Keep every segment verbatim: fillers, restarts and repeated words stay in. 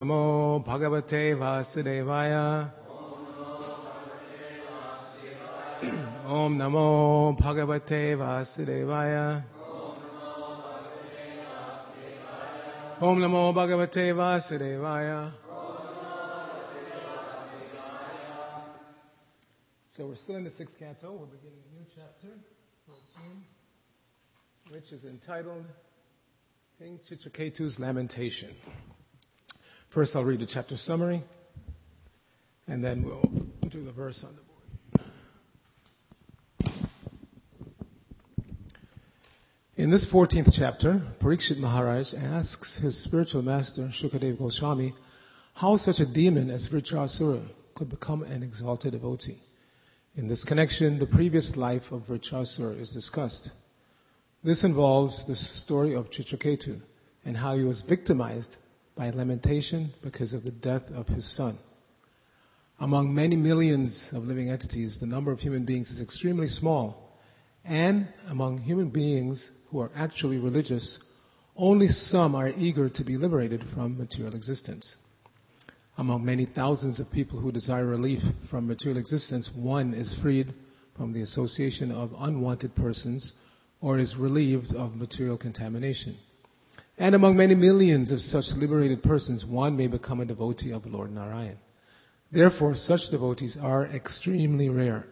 Namo Bhagavate Vasudevaya. Om Namo Bhagavate Vasudevaya. Om Namo Bhagavate Vasudevaya. So we're still in the sixth canto. We're beginning a new chapter, fourteen, which is entitled King Chitraketu's Lamentation. First, I'll read the chapter summary, and then we'll do the verse on the board. In this fourteenth chapter, Parikshit Maharaj asks his spiritual master, Shukadeva Goswami, how such a demon as Vritrasura could become an exalted devotee. In this connection, the previous life of Vritrasura is discussed. This involves the story of Chitraketu and how he was victimized by lamentation because of the death of his son. Among many millions of living entities, the number of human beings is extremely small, and among human beings who are actually religious, only some are eager to be liberated from material existence. Among many thousands of people who desire relief from material existence, one is freed from the association of unwanted persons or is relieved of material contamination. And among many millions of such liberated persons, one may become a devotee of Lord Narayan. Therefore, such devotees are extremely rare.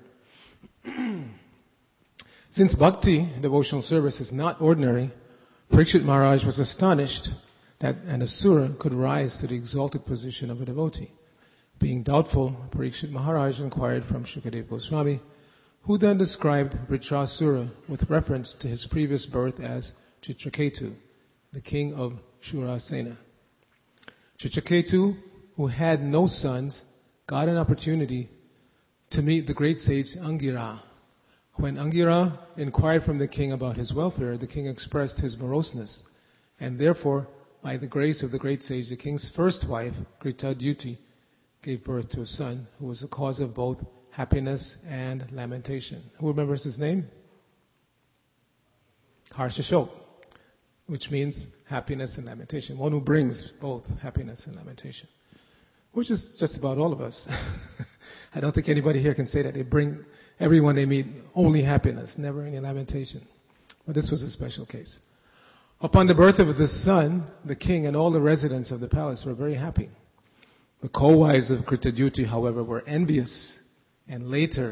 Since bhakti, devotional service, is not ordinary, Parikshit Maharaj was astonished that an asura could rise to the exalted position of a devotee. Being doubtful, Parikshit Maharaj inquired from Shukadeva Goswami, who then described Vritrasura with reference to his previous birth as Chitraketu, the king of Shurasena. Chitraketu, who had no sons, got an opportunity to meet the great sage Angira. When Angira inquired from the king about his welfare, the king expressed his moroseness, and therefore, by the grace of the great sage, the king's first wife, Kritadyuti, gave birth to a son who was the cause of both happiness and lamentation. Who remembers his name? Harshashok, which means happiness and lamentation. One who brings both happiness and lamentation, which is just about all of us. I don't think anybody here can say that they bring everyone they meet only happiness, never any lamentation. But this was a special case. Upon the birth of this son, the king and all the residents of the palace were very happy. The co-wives of Kritadyuti, however, were envious, and later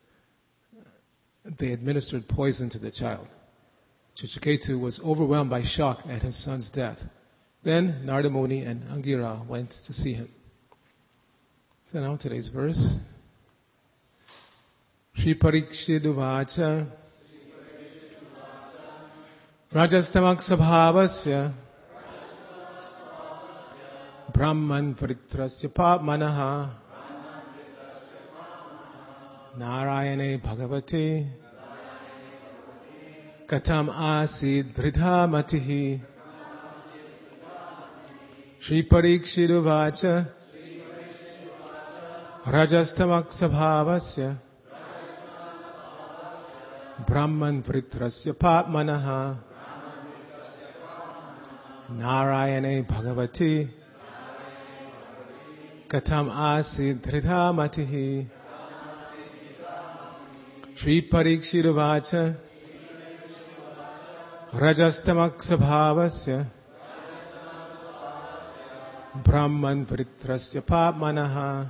they administered poison to the child. Chitraketu was overwhelmed by shock at his son's death. Then Narada Muni and Angira went to see him. So now today's verse. Shri Parikshit Uvacha Rajastamak Sabhavasya Brahman Paritrasya Papmanaha Narayane Bhagavate Katam Asid Dridha Matihi Shri Parikshit Uvacha Rajastamak Sabhavasya Brahman Paritrasya Papmanaha Narayane Bhagavati Katam Asid Dridha Matihi Shri Parikshit Uvacha Rajastamak Sabhavasya Brahman Paritrasya Papmanaha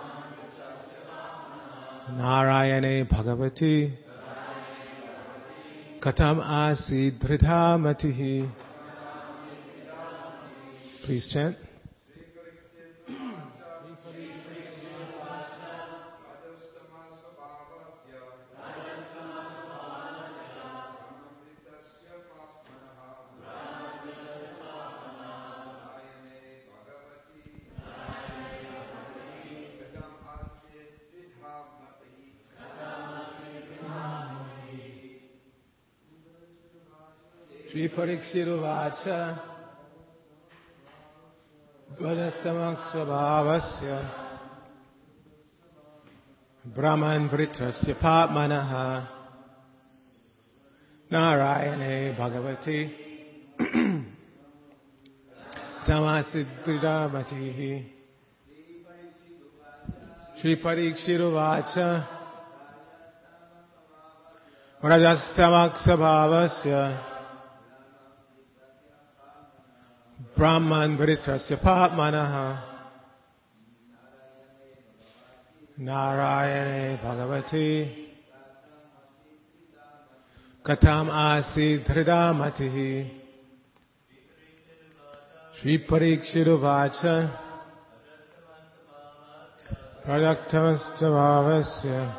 Narayane Bhagavati Katam Asid Dridha Matihi. Please chant. Shri Parikshit Uvacha Rajastamak Svabhavasya Brahman Vritrasya Papmanaha Narayane Bhagavati Tamasiddhiramatihi. Shri Parikshiruvacha. Rajastamaksabhavasya. Brahman Vritrasya Papmanaha. Narayane Bhagavati. Katam Asid Hridamatihi. Shri Parikshiruvacha. Prajaktamastabhavasya.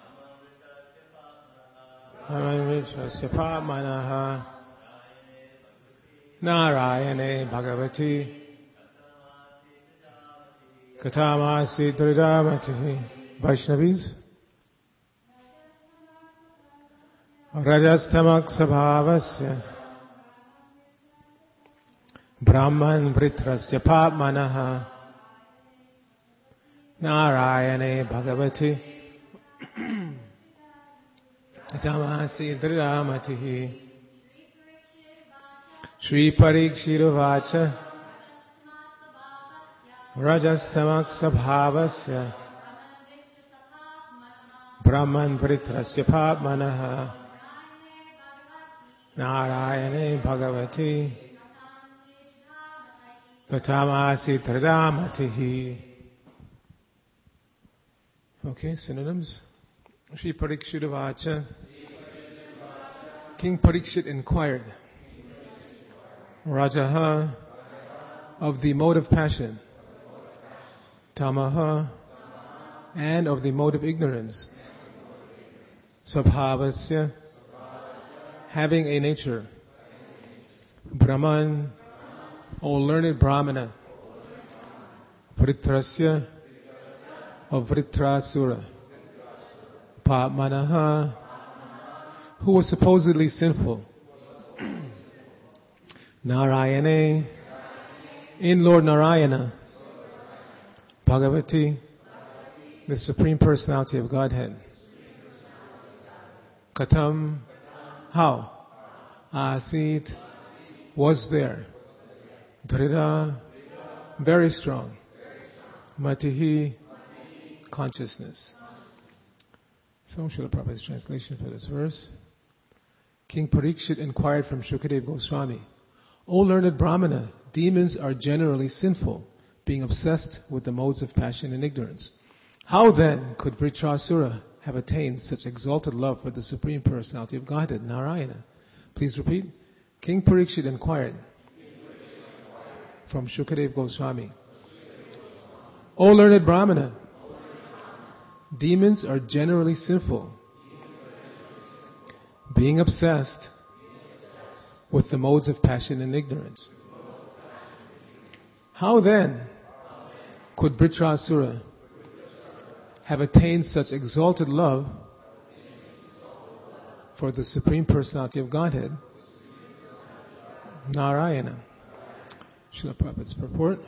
Brahman-vitrasya Papmanaha. Narayane Bhagavati. Katamasi Dridamatihi. Vaishnavis. Rajastamak Sabhavasya. Brahman Vritrasya Papmanaha. Narayane Bhagavati. Katamasi Dridamatihi. Shri Parikshiruvacha. Rajastamak Sabhavasya. Brahman Vritrasya Papmanaha. Narayane Bhagavati. Katamasi Dridamatihi. Okay, synonyms. Shri Parikshiruvacha. King Parikshit inquired. Rajaha, of the mode of passion. Tamaha, and of the mode of ignorance. Sabhavasya, having a nature. Brahman, O learned Brahmana. Vritrasya, of Vritrasura. Papmanaha, who was supposedly sinful. Narayane, in Lord Narayana. Bhagavati, the Supreme Personality of Godhead. Katam, how? Asit, was there. Dhrida, very strong. Matihi, consciousness. So, Srila Prabhupada's translation for this verse. King Parikshit inquired from Shukadeva Goswami, O learned Brahmana, demons are generally sinful, being obsessed with the modes of passion and ignorance. How then could Vritrasura have attained such exalted love for the Supreme Personality of Godhead, Narayana? Please repeat. King Parikshit inquired from Shukadeva Goswami, O learned Brahmana, demons are generally sinful, being obsessed with the modes of passion and ignorance. How then could Vritrasura have attained such exalted love for the Supreme Personality of Godhead, Narayana? Srila Prabhupada's purport.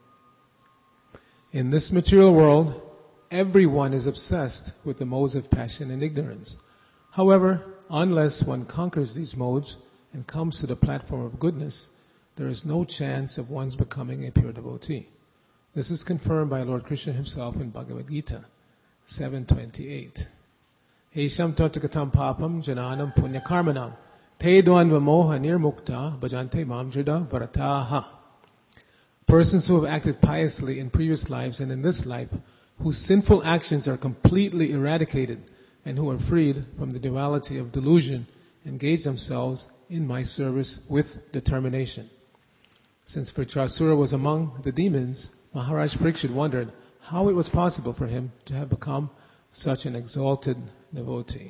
In this material world, everyone is obsessed with the modes of passion and ignorance. However, unless one conquers these modes and comes to the platform of goodness, there is no chance of one's becoming a pure devotee. This is confirmed by Lord Krishna himself in Bhagavad Gita seven twenty-eight. Esham tatakatam papam jananam punyakarmanam te dvanva moha nirmukta bhajante mamjada varataha. Persons who have acted piously in previous lives and in this life, whose sinful actions are completely eradicated and who are freed from the duality of delusion, engage themselves in my service with determination. Since Vritrasura was among the demons, Maharaj Parikshit wondered how it was possible for him to have become such an exalted devotee.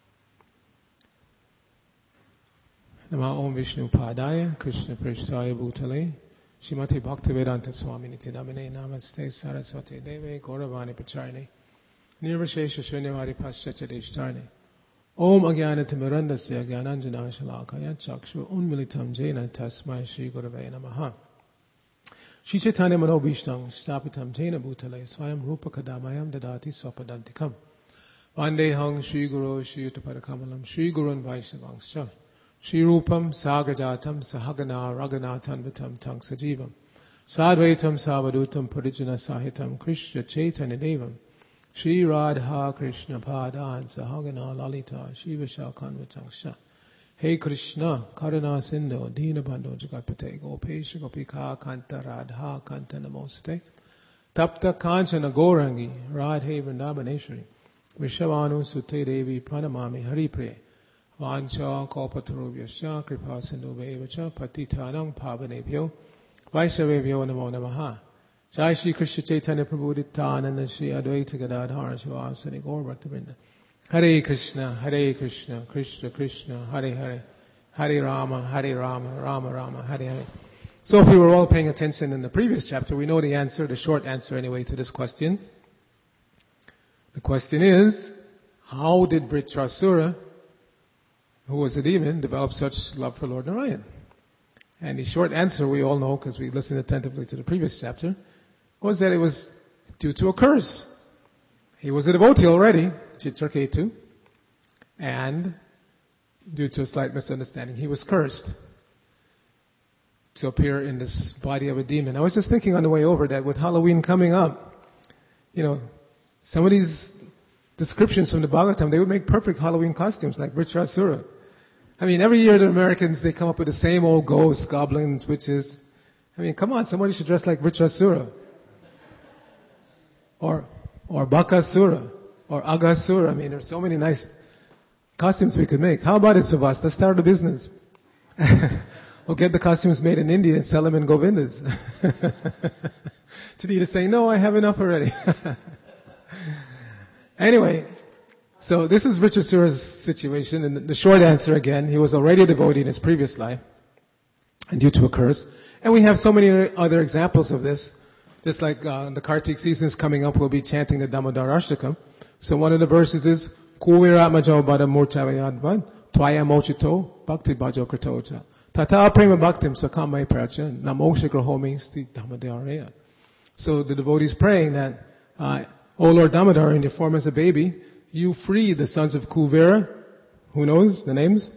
Nama Om Vishnu Padaya Krishna Prishtaya Bhutale Shrimati Bhaktivedanta Swami Niti Namine Namaste Saraswati Deve Gauravani Pacharne Nirvashesha Shunyavadi Paschachadishtarne Om Agyanatimirandasya Gyananjana Shalakaya Chakshu Unmilitam Jena Tasmai Shri Gurave Namaha Shri Chaitanya Manobhishtam Stapitam Jena Bhutale Swayam Rupa Kadamayam Dadati Swapadantikam Vandehang Shri Guru Shri Utaparakamalam Shri Gurun Vaishnavangscha Shri Rupam Sagajatam Sahagana Raganathan Vitam Tang Sajivam Sadvaitam Savadutam Parijana Sahitam Krishna Chaitanya Devam Shri Radha Krishna Padan Sahagana Lalita Shiva Shakanvatangsha. Hey Krishna, Karuna Sindhu, Dina Bandhu Jagapate, Gopesha Gopika Kanta Radha Kanta Namoste, Tapta Kanchana Gorangi, Radhe Vrindavaneshwari, Vishavanu Sute Devi Pranamami Haripriya, Vancha Kalpatarubhyasya, Kripa Sindhu Vevacha, Patitanang Pavanebhyo, Vaishavebhyo Namo Namaha. Jai Shri Krishna Chaitanya Prabhu Nityananda Shri Advaita Gadadhara Shivasani Gaur Bhaktivinoda. Hare Krishna, Hare Krishna, Krishna Krishna, Hare Hare, Hare Rama, Hare Rama, Rama Rama, Hare Hare. So if we were all paying attention in the previous chapter, we know the answer, the short answer anyway to this question. The question is, how did Vritrasura, who was a demon, develop such love for Lord Narayan? And the short answer we all know, because we listened attentively to the previous chapter, was that it was due to a curse. He was a devotee already, Chitraketu, and due to a slight misunderstanding, he was cursed to appear in this body of a demon. I was just thinking on the way over that with Halloween coming up, you know, some of these descriptions from the Bhagavatam, they would make perfect Halloween costumes like Vritrasura. I mean, every year the Americans, they come up with the same old ghosts, goblins, witches. I mean, come on, somebody should dress like Vritrasura. Or, or Bakasura. Or Agasura. I mean, there's so many nice costumes we could make. How about it, Subhas? Let's start a business. We'll get the costumes made in India and sell them in Govindas. Chanita saying, no, I have enough already. Anyway, so this is Vritrasura's situation. And the short answer again, he was already a devotee in his previous life, and due to a curse. And we have so many other examples of this. Just like uh, the Kartik season is coming up, we'll be chanting the Damodar Ashtaka. So one of the verses is, Kuvira Majo Bada Murchavayadvan, Twaya Mochito, Bhakti Bhajo Kritocha. Tata Prema Bhaktim Sakamai Pracha, Namo Shikrahomi Sti Damodareya. So the devotee is praying that, uh, O Lord Damodar, in your form as a baby, you free the sons of Kuvira. Who knows the names?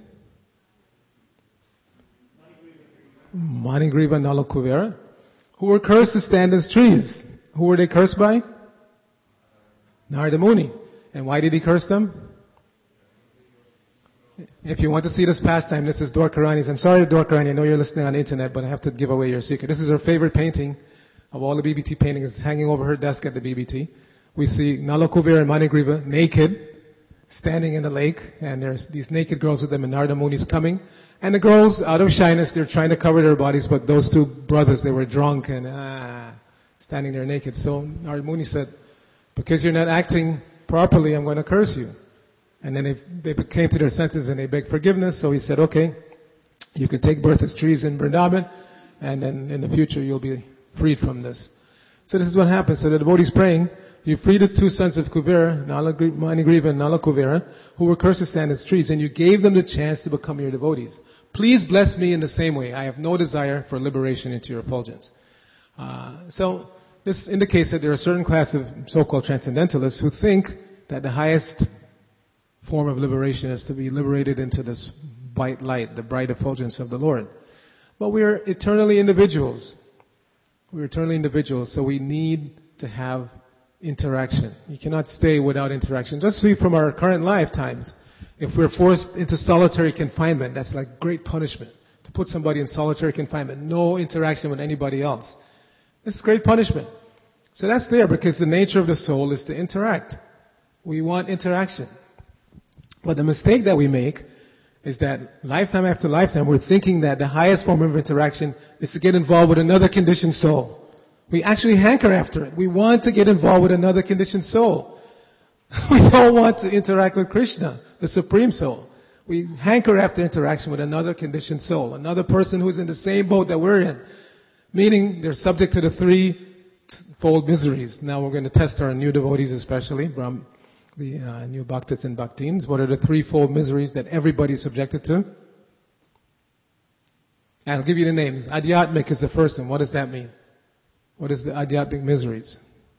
Manigriva, Nala Kuvira, who were cursed to stand as trees. Who were they cursed by? Narada Muni. And why did he curse them? If you want to see this pastime, this is Dwarkarani's. I'm sorry, Dwarkarani, I know you're listening on the internet, but I have to give away your secret. This is her favorite painting of all the B B T paintings. It's hanging over her desk at the B B T. We see Nala Kuvira and Manigriva naked, standing in the lake, and there's these naked girls with them, and Narada Muni's coming. And the girls, out of shyness, they're trying to cover their bodies, but those two brothers, they were drunk and ah, standing there naked. So Narada Muni said, because you're not acting properly, I'm going to curse you. And then they, they came to their senses and they begged forgiveness. So he said, okay, you can take birth as trees in Vrindavan, and then in the future you'll be freed from this. So this is what happens. So the devotee's praying, you freed the two sons of Kuvira, Manigriva and Nala Kuvira, who were cursed to stand as trees, and you gave them the chance to become your devotees. Please bless me in the same way. I have no desire for liberation into your effulgence. Uh, so this indicates that there are a certain class of so-called transcendentalists who think that the highest form of liberation is to be liberated into this bright light, the bright effulgence of the Lord. But we are eternally individuals. We're eternally individuals, so we need to have interaction. You cannot stay without interaction. Just see from our current lifetimes, if we're forced into solitary confinement, that's like great punishment. To put somebody in solitary confinement, no interaction with anybody else. It's great punishment. So that's there because the nature of the soul is to interact. We want interaction. But the mistake that we make is that lifetime after lifetime we're thinking that the highest form of interaction is to get involved with another conditioned soul. We actually hanker after it. We want to get involved with another conditioned soul. We don't want to interact with Krishna, the Supreme Soul. We hanker after interaction with another conditioned soul, another person who's in the same boat that we're in. Meaning they're subject to the three-fold miseries. Now we're going to test our new devotees especially, Brahm, the uh, new Bhaktas and Bhaktins. What are the threefold miseries that everybody is subjected to? I'll give you the names. Adhyatmic is the first one. What does that mean? What is the adhyatmic miseries?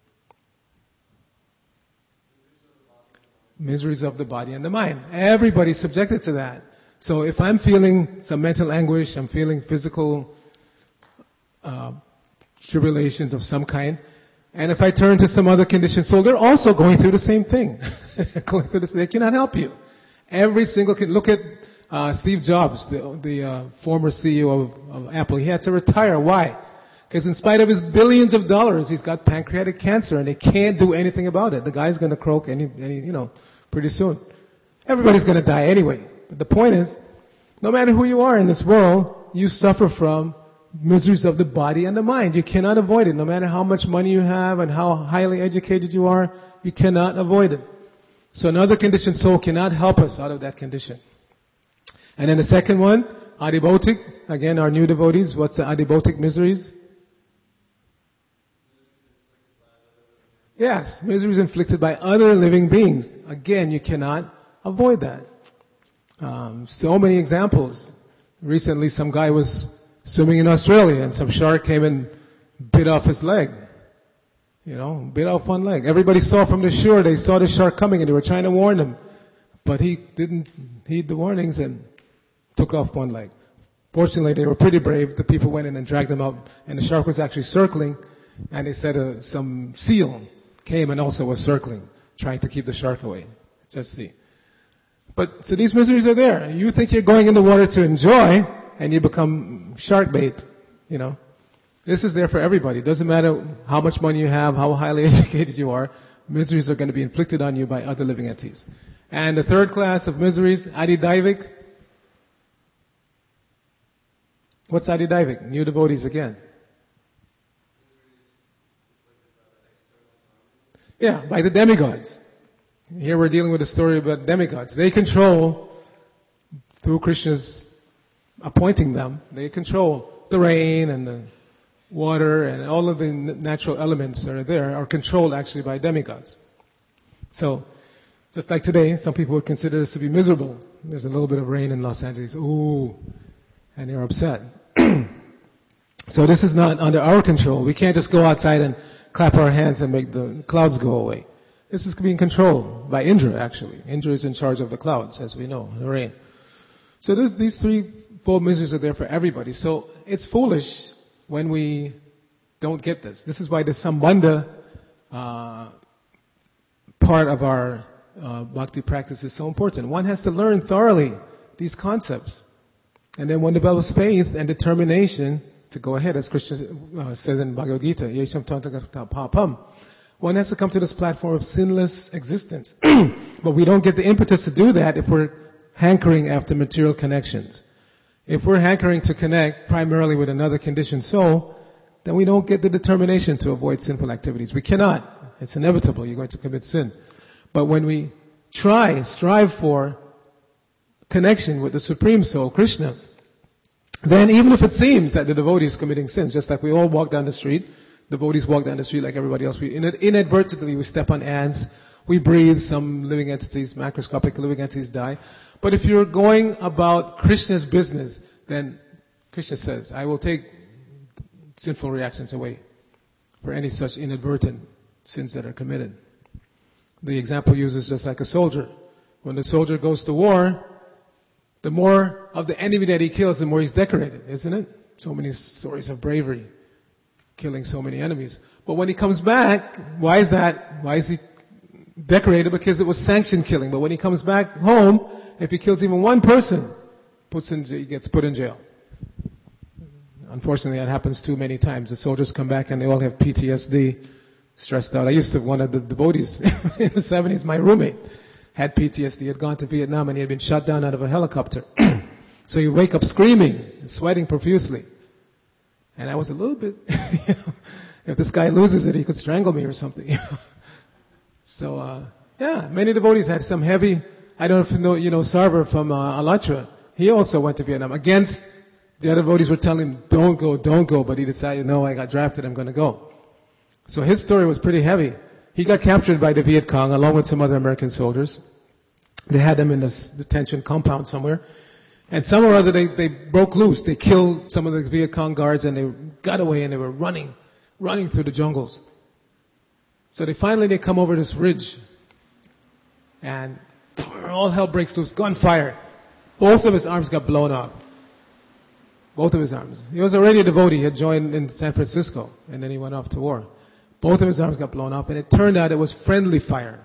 Miseries of the body and the mind. Everybody's subjected to that. So if I'm feeling some mental anguish, I'm feeling physical uh, tribulations of some kind. And if I turn to some other conditioned soul, they're also going through the same thing. going through this, they cannot help you. Every single kid, look at uh, Steve Jobs, the, the uh, former C E O of, of Apple. He had to retire. Why? Because in spite of his billions of dollars, he's got pancreatic cancer, and they can't do anything about it. The guy's going to croak any, any, you know, pretty soon. Everybody's going to die anyway. But the point is, no matter who you are in this world, you suffer from miseries of the body and the mind. You cannot avoid it. No matter how much money you have and how highly educated you are, you cannot avoid it. So another conditioned soul cannot help us out of that condition. And then the second one, adibhotic. Again, our new devotees, what's the adibhotic miseries? Yes, miseries inflicted by other living beings. Again, you cannot avoid that. Um, so many examples. Recently, some guy was swimming in Australia, and some shark came and bit off his leg. You know, bit off one leg. Everybody saw from the shore, they saw the shark coming, and they were trying to warn him. But he didn't heed the warnings and took off one leg. Fortunately, they were pretty brave. The people went in and dragged him out, and the shark was actually circling, and they said uh, some seal came and also was circling, trying to keep the shark away. Just see. But, so these miseries are there. You think you're going in the water to enjoy, and you become shark bait, you know. This is there for everybody. It doesn't matter how much money you have, how highly educated you are, miseries are going to be inflicted on you by other living entities. And the third class of miseries, adidaivic. What's adidaivic? New devotees again. Yeah, by the demigods. Here we're dealing with a story about demigods. They control, through Krishna's appointing them, they control the rain and the water and all of the natural elements that are there are controlled actually by demigods. So, just like today, some people would consider this to be miserable. There's a little bit of rain in Los Angeles. Ooh, and they're upset. So this is not under our control. We can't just go outside and clap our hands and make the clouds go away. This is being controlled by Indra, actually. Indra is in charge of the clouds, as we know, the rain. So this, these three fold miseries are there for everybody. So it's foolish when we don't get this. This is why the Sambandha uh, part of our uh, bhakti practice is so important. One has to learn thoroughly these concepts. And then one develops faith and determination to go ahead, as Krishna uh, says in Bhagavad Gita, Yesham Tantaka Papam. One has to come to this platform of sinless existence. But we don't get the impetus to do that if we're hankering after material connections. If we're hankering to connect primarily with another conditioned soul, then we don't get the determination to avoid sinful activities. We cannot. It's inevitable. You're going to commit sin. But when we try, strive for connection with the Supreme Soul, Krishna, then even if it seems that the devotee is committing sins, just like we all walk down the street, devotees walk down the street like everybody else, we inadvertently we step on ants, we breathe, some living entities, macroscopic living entities die. But if you're going about Krishna's business, then Krishna says, I will take sinful reactions away for any such inadvertent sins that are committed. The example uses just like a soldier. When the soldier goes to war, the more of the enemy that he kills, the more he's decorated, isn't it? So many stories of bravery, killing so many enemies. But when he comes back, why is that? Why is he decorated? Because it was sanctioned killing. But when he comes back home, if he kills even one person, puts in, he gets put in jail. Unfortunately, that happens too many times. The soldiers come back and they all have P T S D, stressed out. I used to, one of the devotees in the seventies, my roommate, had P T S D, had gone to Vietnam, and he had been shot down out of a helicopter. So you wake up screaming and sweating profusely. And I was a little bit, you know, if this guy loses it, he could strangle me or something. You know? So, uh, yeah, many devotees had some heavy, I don't know if you know, you know Sarver from uh, Alatra. He also went to Vietnam. Against, the other devotees were telling him, don't go, don't go, but he decided, no, I got drafted, I'm going to go. So his story was pretty heavy. He got captured by the Viet Cong along with some other American soldiers. They had them in this detention compound somewhere. And somewhere or other they, they broke loose. They killed some of the Viet Cong guards and they got away and they were running, running through the jungles. So they finally, they come over this ridge and all hell breaks loose, gunfire. Both of his arms got blown off. Both of his arms. He was already a devotee. He had joined in San Francisco, and then he went off to war. Both of his arms got blown up, and it turned out it was friendly fire.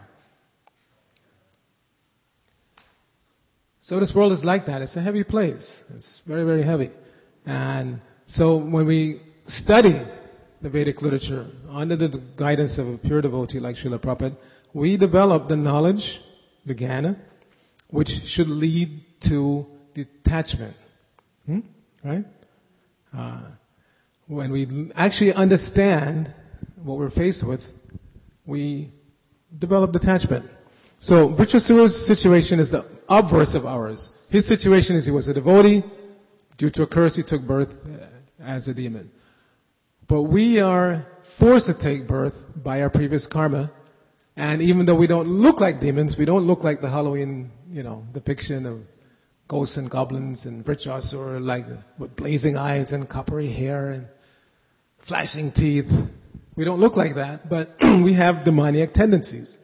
So this world is like that. It's a heavy place. It's very, very heavy. And so when we study the Vedic literature under the guidance of a pure devotee like Srila Prabhupada, we develop the knowledge, the jnana, which should lead to detachment. Hmm? Right? Uh, when we actually understand what we're faced with, we develop detachment. So Vritrasura's situation is the obverse of ours. His situation is he was a devotee. Due to a curse, he took birth as a demon. But we are forced to take birth by our previous karma. And even though we don't look like demons, we don't look like the Halloween, you know, depiction of ghosts and goblins and Vritrasura, like with blazing eyes and coppery hair and flashing teeth. We don't look like that, but we have demoniac tendencies.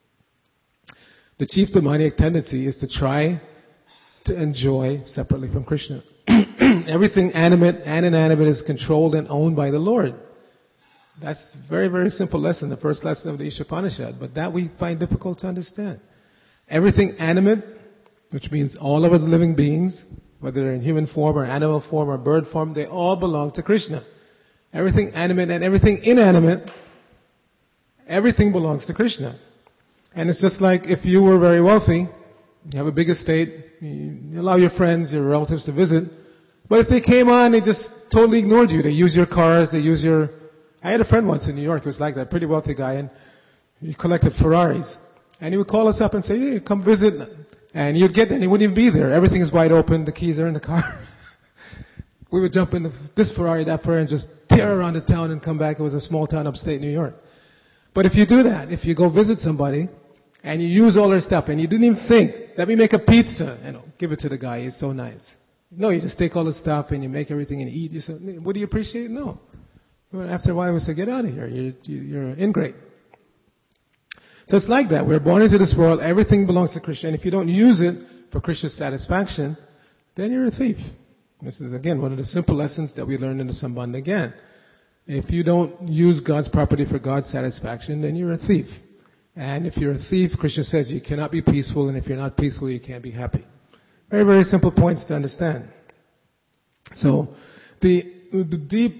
The chief demoniac tendency is to try to enjoy separately from Krishna. Everything animate and inanimate is controlled and owned by the Lord. That's a very, very simple lesson, the first lesson of the Ishopanishad, but that we find difficult to understand. Everything animate, which means all of the living beings, whether they're in human form or animal form or bird form, they all belong to Krishna. Everything animate and everything inanimate, everything belongs to Krishna. And it's just like if you were very wealthy, you have a big estate, you allow your friends, your relatives to visit, but if they came on, they just totally ignored you. They use your cars, they use your... I had a friend once in New York who was like that, pretty wealthy guy, and he collected Ferraris. And he would call us up and say, hey, come visit. And you'd get there and he wouldn't even be there. Everything is wide open, the keys are in the car. We would jump in this Ferrari, that Ferrari, and just tear around the town and come back. It was a small town upstate New York. But if you do that, if you go visit somebody, and you use all their stuff, and you didn't even think, let me make a pizza, and give it to the guy, he's so nice. No, you just take all the stuff and you make everything and eat. You say, what do you appreciate? No. After a while, we say, get out of here. You're, you're an ingrate. So it's like that. We're born into this world. Everything belongs to Krishna. And if you don't use it for Krishna's satisfaction, then you're a thief. This is, again, one of the simple lessons that we learned in the Sambandha again. If you don't use God's property for God's satisfaction, then you're a thief. And if you're a thief, Krishna says you cannot be peaceful, and if you're not peaceful, you can't be happy. Very, very simple points to understand. So, the, the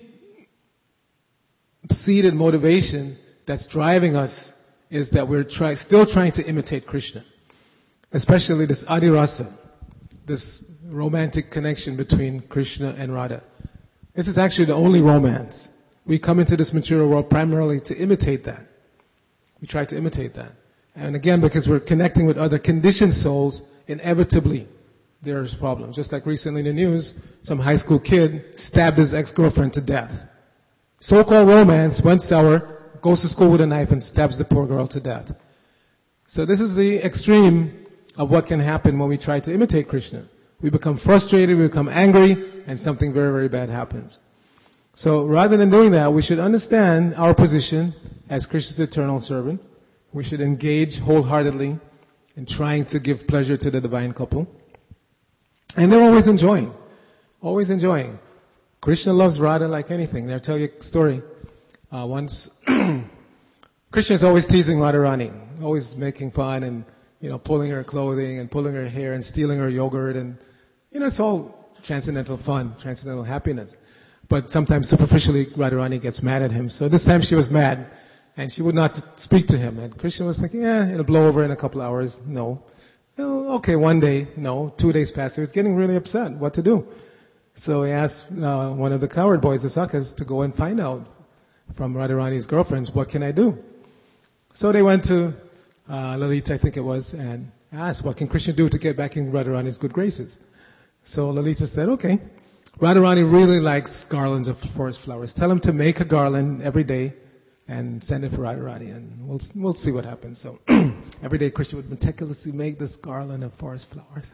deep-seated motivation that's driving us is that we're try, still trying to imitate Krishna. Especially this Adirasa, this romantic connection between Krishna and Radha. This is actually the only romance. We come into this material world primarily to imitate that. We try to imitate that. And again, because we're connecting with other conditioned souls, inevitably there's problems. Just like recently in the news, some high school kid stabbed his ex-girlfriend to death. So-called romance went sour, goes to school with a knife and stabs the poor girl to death. So this is the extreme of what can happen when we try to imitate Krishna. We become frustrated, we become angry, and something very, very bad happens. So rather than doing that, we should understand our position as Krishna's eternal servant. We should engage wholeheartedly in trying to give pleasure to the divine couple. And they're always enjoying. Always enjoying. Krishna loves Radha like anything. I'll tell you a story. Uh, once, Krishna is always teasing Radharani. Always making fun and, you know, pulling her clothing and pulling her hair and stealing her yogurt. And, you know, it's all transcendental fun, transcendental happiness. But sometimes superficially Radharani gets mad at him. So this time she was mad. And she would not speak to him. And Krishna was thinking, eh, it'll blow over in a couple hours. No. Oh, okay, one day, no. Two days passed. He was getting really upset. What to do? So he asked uh, one of the coward boys, the Sakas, to go and find out from Radharani's girlfriends, what can I do? So they went to uh, Lalita, I think it was, and asked, what can Krishna do to get back in Radharani's good graces? So Lalita said, okay. Radharani really likes garlands of forest flowers. Tell him to make a garland every day and send it for Radharani, and we'll we'll see what happens. So every day Krishna would meticulously make this garland of forest flowers.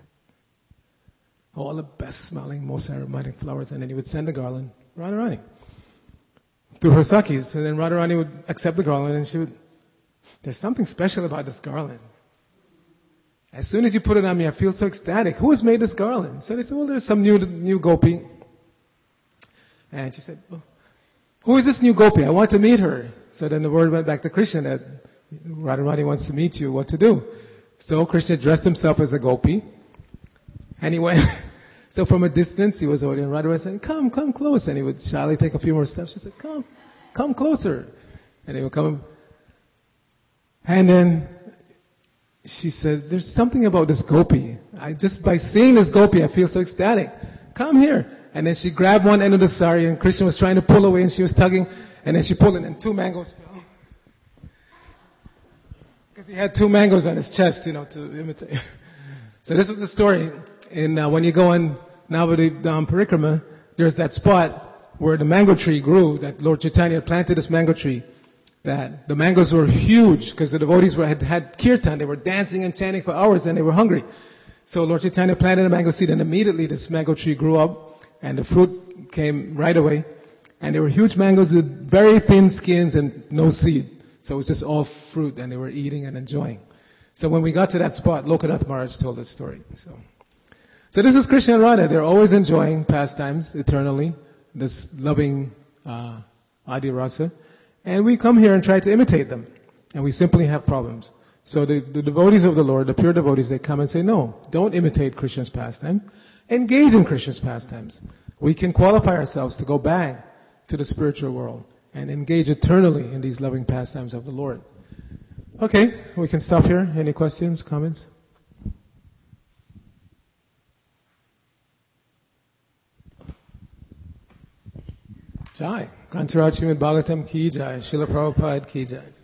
All the best smelling, most aromatic flowers, and then he would send the garland to Radharani through her Sakis. And then Radharani would accept the garland, and she would, there's something special about this garland. As soon as you put it on me, I feel so ecstatic. Who has made this garland? So they said, well, there's some new new gopi. And she said, oh, who is this new gopi? I want to meet her. So then the word went back to Krishna that Radharani wants to meet you, what to do. So Krishna dressed himself as a gopi. And he went, so from a distance he was holding Radharani saying, come, come close. And he would shyly take a few more steps. She said, come, come closer. And he would come. And then she said, there's something about this gopi. I just, by seeing this gopi, I feel so ecstatic. Come here. And then she grabbed one end of the sari and Krishna was trying to pull away and she was tugging. And then she pulled it and two mangoes fell. Because he had two mangoes on his chest, you know, to imitate. So this was the story. And uh, when you go on Navadip Dham Parikrama, there's that spot where the mango tree grew, that Lord Chaitanya planted this mango tree. That the mangoes were huge because the devotees were, had, had kirtan. They were dancing and chanting for hours and they were hungry. So Lord Chaitanya planted a mango seed and immediately this mango tree grew up and the fruit came right away. And they were huge mangoes with very thin skins and no seed. So it was just all fruit and they were eating and enjoying. So when we got to that spot, Lokanath Maharaj told this story. So, so this is Krishna and Radha. They're always enjoying pastimes eternally, this loving uh, Adi Rasa. And we come here and try to imitate them. And we simply have problems. So the, the devotees of the Lord, the pure devotees, they come and say, no, don't imitate Krishna's pastime. Engage in Krishna's pastimes. We can qualify ourselves to go back to the spiritual world and engage eternally in these loving pastimes of the Lord. Okay, we can stop here. Any questions, comments? Jai. Grantaraj Srimad Bhagavatam ki jai. Srila Prabhupada ki jai.